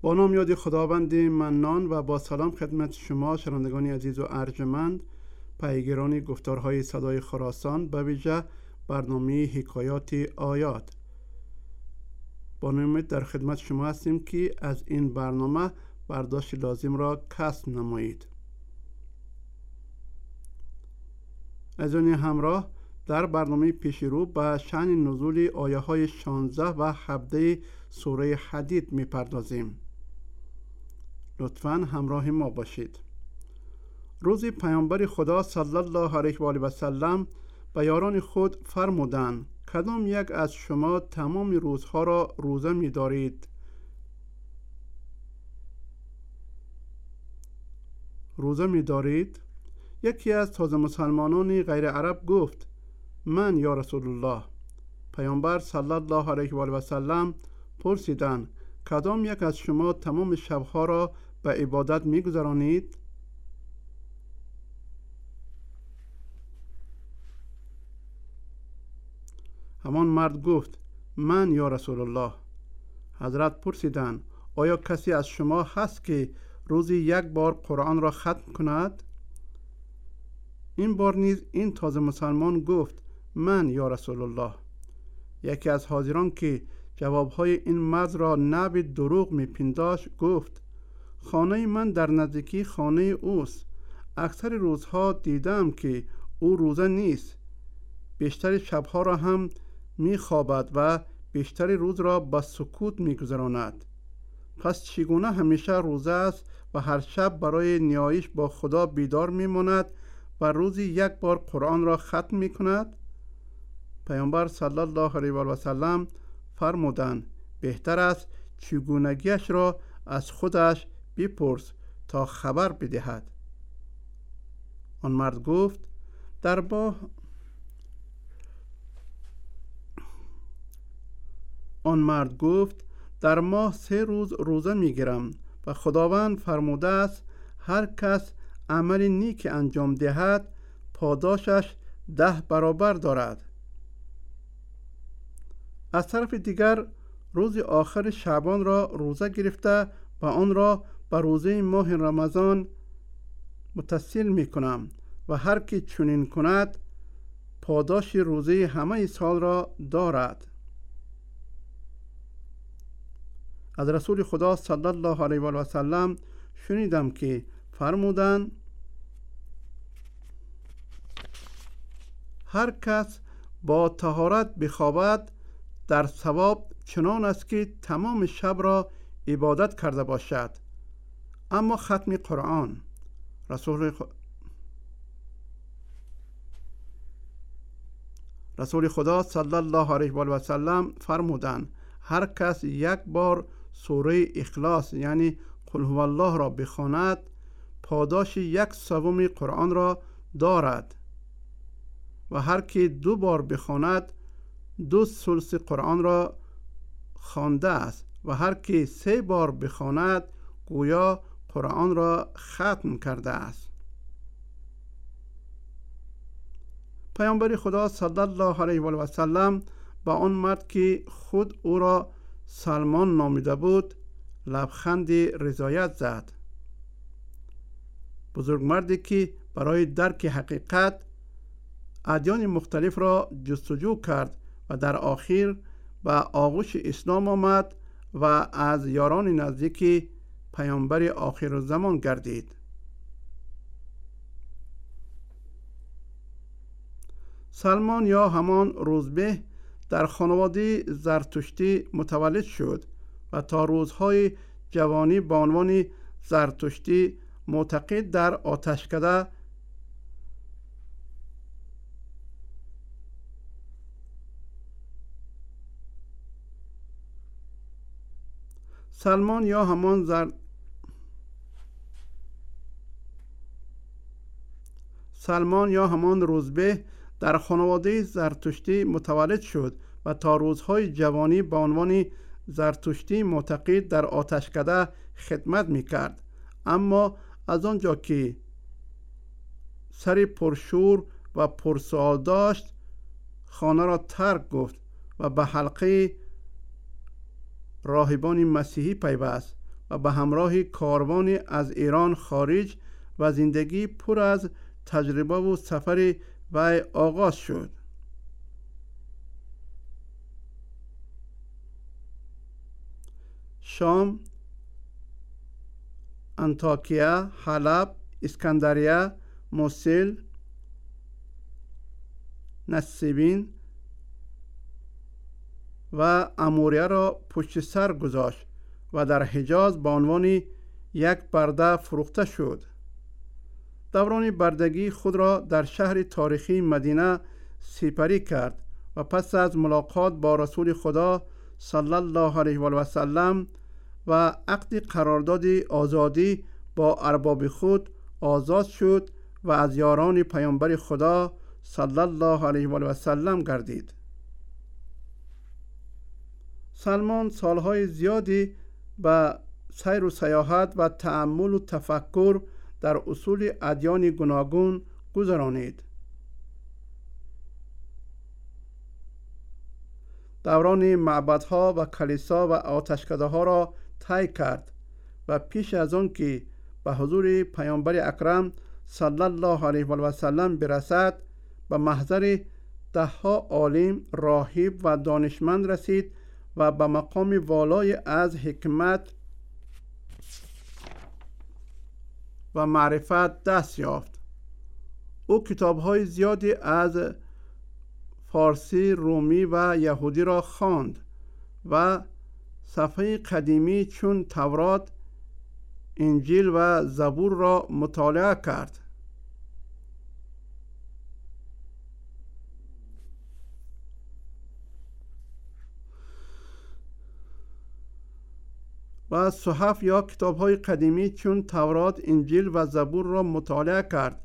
با نام یاد خداوند منان و با سلام خدمت شما شنوندگان عزیز و ارجمند، پیگیران گفتارهای صدای خراسان، به ویژه برنامه حکایات آیات. با امید در خدمت شما هستیم که از این برنامه برداشت لازم را کسب نمایید. عزیزان همراه، در برنامه پیش رو به شأن نزول آیه های 16 و 17 سوره حدید می پردازیم. لطفاً همراه ما باشید. روزی پیامبر خدا صلی الله علیه و آله و سلم به یاران خود فرمودند: کدام یک از شما تمام روزها را روزه می دارید؟ یکی از تازه مسلمانان غیر عرب گفت: من یا رسول الله. پیامبر صلی الله علیه و آله و سلم پرسیدند: کدام یک از شما تمام شبها را به عبادت می گذرانید؟ همان مرد گفت: من یا رسول الله. حضرت پرسیدند: آیا کسی از شما هست که روزی یک بار قرآن را ختم کند؟ این بار نیز این تازه مسلمان گفت: من یا رسول الله. یکی از حاضران که جوابهای این مرد را نوع دروغ میپنداشت گفت: خانه من در نزدیکی خانه اوست. اکثر روزها دیدم که او روزه نیست. بیشتر شبها را هم میخوابد و بیشتر روز را به سکوت میگذراند. پس چگونه همیشه روزه است و هر شب برای نیایش با خدا بیدار میماند و روزی یک بار قرآن را ختم میکند؟ پیامبر صلی الله علیه و سلم فرمودند: بهتر است چگونگیش را از خودش بپرس تا خبر بدهد. آن مرد گفت: در ماه 3 روز روزه میگیرم و خداوند فرموده است هر کس عمل نیک انجام دهد پاداشش 10 برابر دارد. از طرف دیگر روز آخر شعبان را روزه گرفته و آن را به روزه ماه رمضان متصل می کنم و هر کی چنین کند پاداش روزه همه سال را دارد. از رسول خدا صلی الله علیه و سلم شنیدم که فرمودند: هر کس با طهارت بخوابد در ثواب چنان است که تمام شب را عبادت کرده باشد. اما ختم قرآن، رسول خدا صلی الله علیه و سلم فرمودند: هر کس یک بار سوره اخلاص یعنی قل هو الله را بخواند پاداش 1/3 قرآن را دارد و هر کی 2 بار بخواند 2/3 قرآن را خوانده است و هر کی 3 بار بخواند گویا قرآن را ختم کرده است. پیامبر خدا صلی الله علیه و سلم با آن مرد که خود او را سلمان نامیده بود لبخند رضایت زد. بزرگ مردی که برای درک حقیقت ادیان مختلف را جستجو کرد و در آخر به آغوش اسلام آمد و از یاران نزدیک پیامبر آخرالزمان گردید. سلمان یا همان روزبه در خانواده زرتشتی متولد شد و تا روزهای جوانی به عنوان زرتشتی معتقد در آتشکده سلمان یا همان روزبه در خانواده زرتشتی متولد شد و تا روزهای جوانی به عنوان زرتشتی معتقد در آتشکده خدمت میکرد. اما از آنجا که سر پرشور و پرسوال داشت خانه را ترک گفت و به حلقه راهبان مسیحی پیوست. و به همراه کاروانی از ایران خارج و زندگی پر از تجربه و سفر وی آغاز شد. شام، انطاکیه، حلب، اسکندریه، موصل، نسیبین و اموریه را پشت سر گذاشت و در حجاز به عنوان یک برده فروخته شد. دوران بردگی خود را در شهر تاریخی مدینه سپری کرد و پس از ملاقات با رسول خدا صلی الله علیه و سلم و عقد قرارداد آزادی با ارباب خود آزاد شد و از یاران پیامبر خدا صلی الله علیه و سلم گردید. سلمان سالهای زیادی به سیر و سیاحت و تأمل و تفکر در اصول ادیان گوناگون گذرانید. دوران معبدها و کلیسا و آتشکده‌ها را طی کرد و پیش از آن که به حضور پیامبر اکرم صلی الله علیه و سلم برسد به محضر ده‌ها عالم، راهب و دانشمند رسید و به مقام والای از حکمت و معرفت دست یافت. او کتاب‌های زیادی از فارسی، رومی و یهودی را خواند و صفحه قدیمی چون تورات، انجیل و زبور را مطالعه کرد. و صحف یا کتاب‌های قدیمی چون تورات، انجیل و زبور را مطالعه کرد.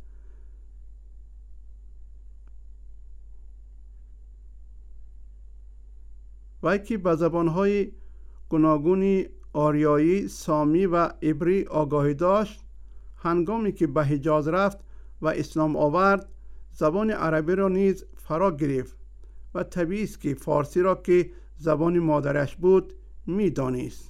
وی که به زبان‌های گوناگون آریایی، سامی و عبری آگاهی داشت، هنگامی که به حجاز رفت و اسلام آورد، زبان عربی را نیز فرا گرفت و طبیعی است که فارسی را که زبان مادرش بود می‌دانست.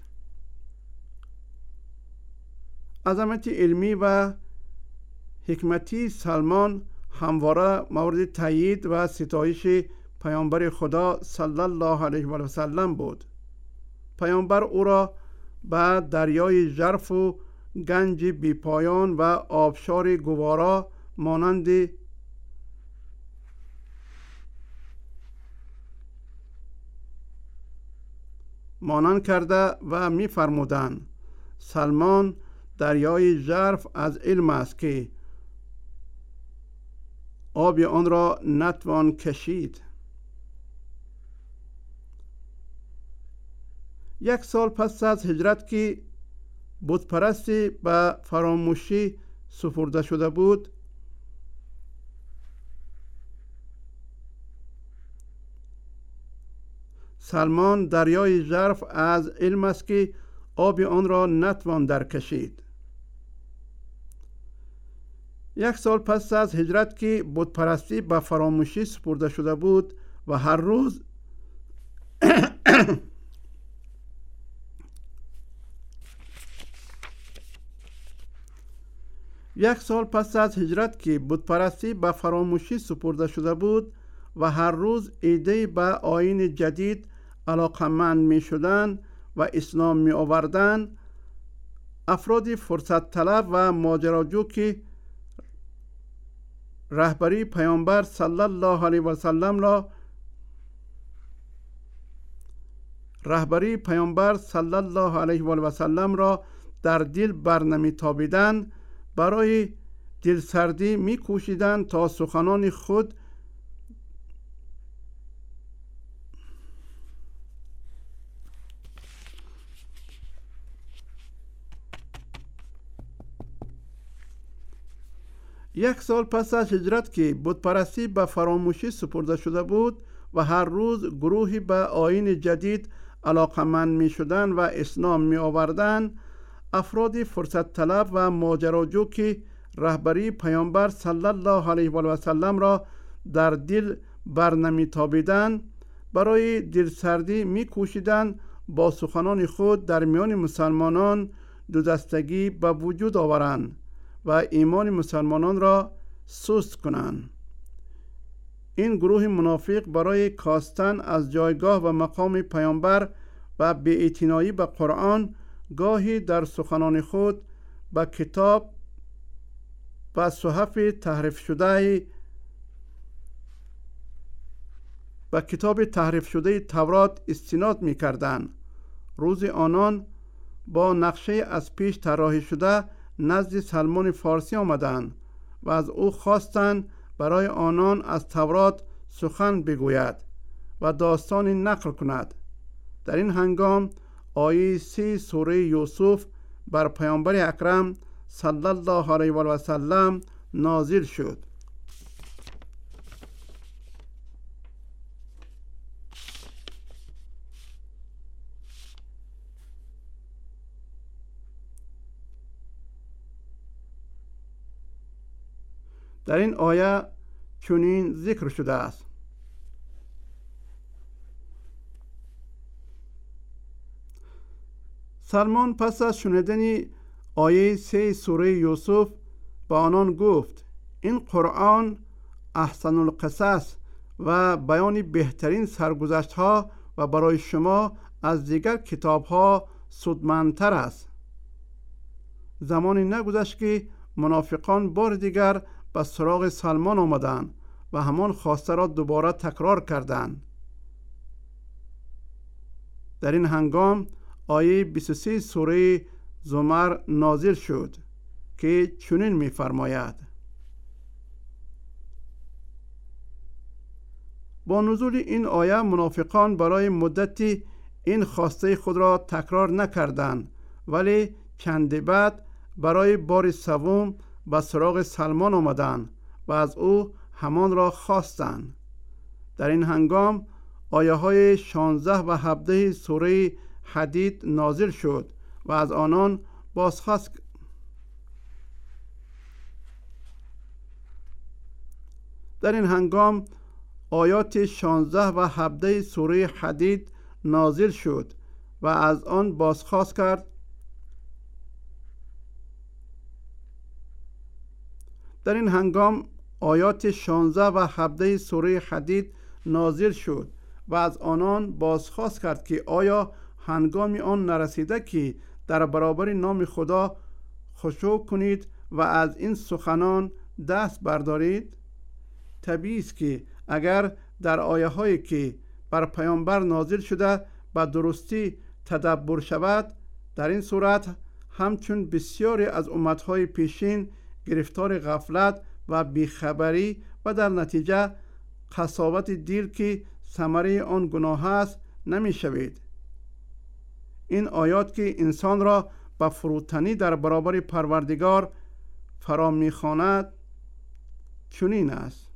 عظمت علمی و حکمتی سلمان همواره مورد تایید و ستایش پیامبر خدا صلی الله علیه و سلم بود. پیامبر او را به دریای ژرف و گنج بیپایان و آبشار گوارا مانند کرده و می فرمودند: سلمان دریای ژرف از علم است که آب آن را نتوان کشید. 1 سال پس از هجرت که بت پرستی به فراموشی سپرده شده بود، سلمان دریای ژرف از علم است که آب آن را نتوان در کشید. 1 سال پس از هجرت که بت پرستی به فراموشی سپرده شده بود و هر روز یک سال پس از هجرت که بت پرستی به فراموشی سپرده شده بود و هر روز عده‌ای به آیین جدید علاقمند می شدند و اسلام می آوردند، افراد فرصت طلب و ماجراجو که رهبری پیامبر صلی الله علیه و سلم را در دل برنمی تابیدند، برای دلسردی می کوشیدند تا سخنان خود یک سال پس از هجرت که بت پرستی به فراموشی سپرده شده بود و هر روز گروهی به آیین جدید علاقمند می شدند و اسلام می آوردند، افراد فرصت طلب و ماجراجو که رهبری پیامبر صلی الله علیه و سلم را در دل برنمی تابیدند، برای دلسردی می کوشیدند با سخنان خود در میان مسلمانان دو دستگی به وجود آورند و ایمان مسلمانان را سست کنند. این گروه منافق برای کاستن از جایگاه و مقام پیامبر و بی‌اعتنایی به قرآن گاهی در سخنان خود به کتاب و صحف تحریف شده تورات استناد می کردند. روز آنان با نقشه از پیش طراحی شده نزد سلمان فارسی آمدند و از او خواستند برای آنان از تورات سخن بگوید و داستانی نقل کند. در این هنگام آیه 3 سوره یوسف بر پیامبر اکرم صلی الله علیه و سلم نازل شد. در این آیه چنین ذکر شده است: سلمان پس از شنیدن آیه 3 سوره یوسف به آنان گفت: این قرآن احسن القصص و بیان بهترین سرگذشت ها و برای شما از دیگر کتاب ها سودمندتر است. زمانی نگذشت که منافقان بار دیگر به سراغ سلمان آمدند و همان خواسته را دوباره تکرار کردند. در این هنگام آیه 23 سوره زمر نازل شد که چنین می‌فرماید: با نزول این آیه منافقان برای مدتی این خواسته خود را تکرار نکردند، ولی چندی بعد برای بار سوم به سراغ سلمان آمدند و از او همان را خواستند. در این هنگام آیه های 16 و 17 سوره حدید نازل شد و از آنان بازخواست. در این هنگام آیات 16 و 17 سوره حدید نازل شد و از آن بازخواست کرد. در این هنگام آیات 16 و 17 سوره حدید نازل شد و از آنان بازخواست کرد که آیا هنگام آن نرسیده که در برابر نام خدا خشوع کنید و از این سخنان دست بردارید؟ طبیعی است که اگر در آیه هایی که بر پیامبر نازل شده به درستی تدبر شود، در این صورت همچون بسیاری از امتهای پیشین گرفتار غفلت و بیخبری و در نتیجه قساوت دل که ثمره آن گناه است نمی شوید. این آیات که انسان را به فروتنی در برابر پروردگار فرا می‌خواند چنین است.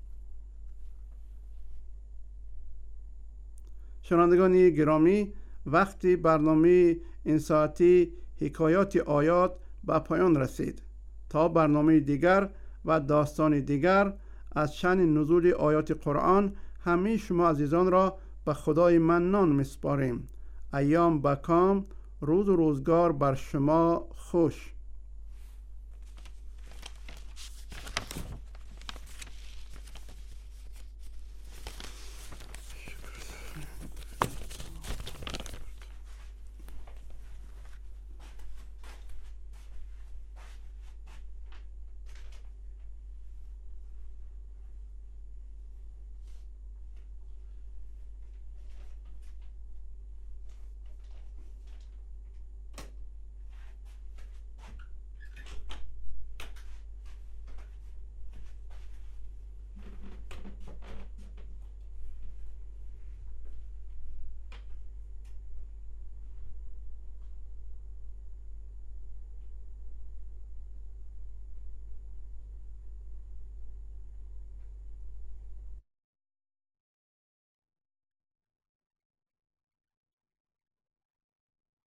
شنوندگان گرامی، وقتی برنامه این ساعتی حکایات آیات به پایان رسید. تا برنامه دیگر و داستان دیگر از شأن نزول آیات قرآن همه شما عزیزان را به خدای منان می‌سپاریم. ایام بکام، روز و روزگار بر شما خوش.